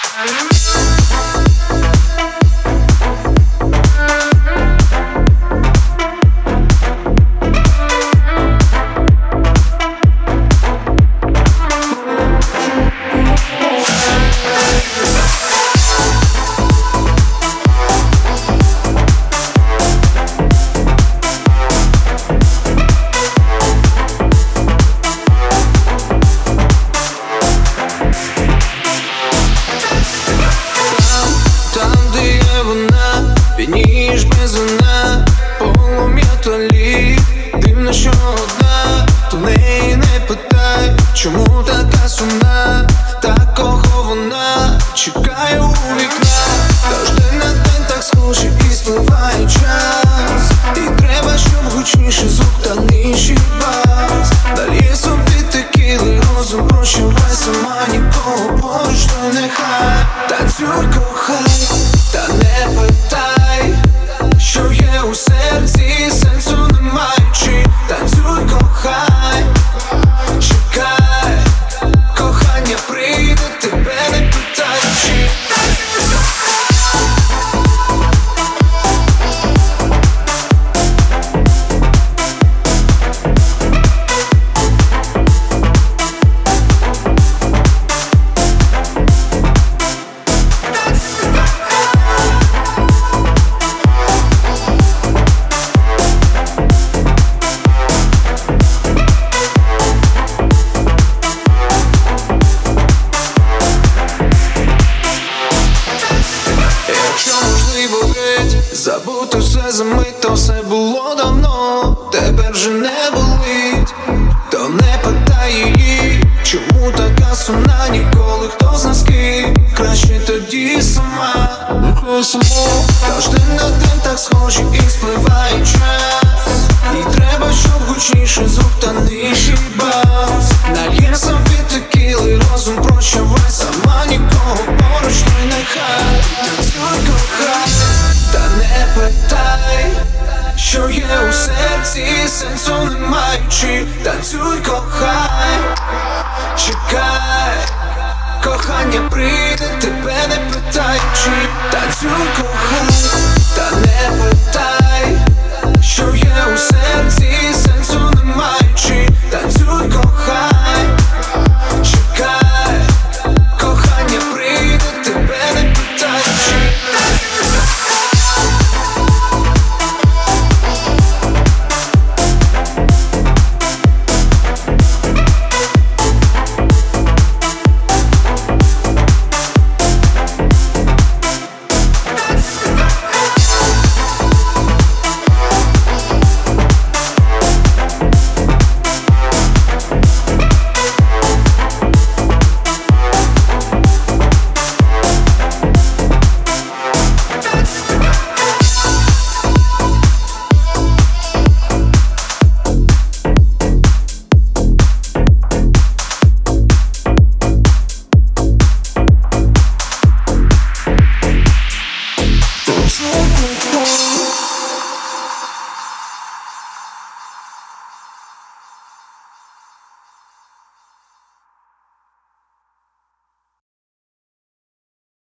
Ніж без вина, полум'я тлі. Дивно, що одна, то в неї не питай, чому така сумна, та кого вона чекає у вікна. Тож день на день так схожі і спливає час, і треба, щоб гучніше звук та нижчий бас. Далі собі текіли, розум прощавай, сама нікого поруч, то нехай танцюй, кохай, та не питай, що є у серці, сенсу не маючи. Танцюй, кохай, чекай, кохання прийде, тебе не питаючи. Забути все за мить, то все було давно, тепер вже не болить. То не питай її, чому така сумна, ніколи хто з нас ким, краще тоді сама. Тож день на день так схожі і спливає час, і треба, щоб гучніше звук та нижчий бас. Нальє собі текіли, розум прощавай, сама нікого поруч, то й нехай. Танцюй, кохай, та не питай, що є у серці, сенсу не маючи. Танцюй, кохай, чекай, кохання прийде, тебе не питаючи. Танцюй, кохай, та не питай, що є у серці, сенсу не маючи. Танцюй, кохай, чекай, кохання прийде, тебе не питаючи.